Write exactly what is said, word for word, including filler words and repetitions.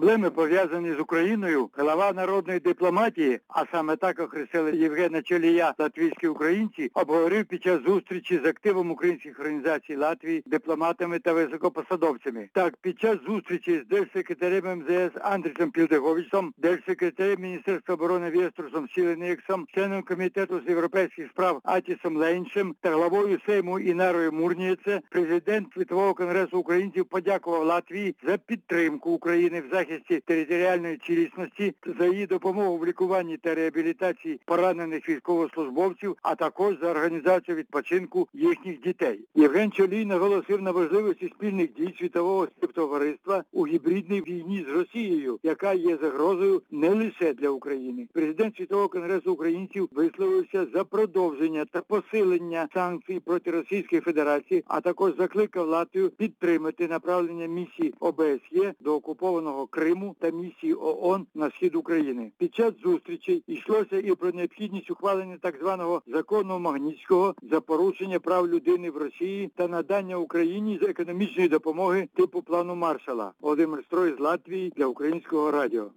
проблеми, пов'язані з Україною, глава народної дипломатії, а саме так охрестили Євгена Чолія латвійські українці, обговорив під час зустрічі з активом українських організацій Латвії, дипломатами та високопосадовцями. Так, під час зустрічі з держсекретарем ем зе ес Андрісом Пілдеговичем, держсекретарем Міністерства оборони Вєструсом Сіленіксом, членом комітету з європейських справ Атісом Лейншем та главою Сейму Інарою Мурнієце, президент Світового конгресу українців подякував Латвії за підтримку України в захисті територіальної цілісності, за її допомогу в лікуванні та реабілітації поранених військовослужбовців, а також за організацію відпочинку їхніх дітей. Євген Чолій наголосив на важливості спільних дій світового співтовариства у гібридній війні з Росією, яка є загрозою не лише для України. Президент Світового конгресу українців висловився за продовження та посилення санкцій проти Російської Федерації, а також закликав Латвію підтримати направлення місії о бе ес є до окупованого Криму та місії о о ен на схід України. Під час зустрічі йшлося і про необхідність ухвалення так званого закону Магнітського за порушення прав людини в Росії та надання Україні з економічної допомоги типу плану Маршалла. Володимир Строй з Латвії для Українського радіо.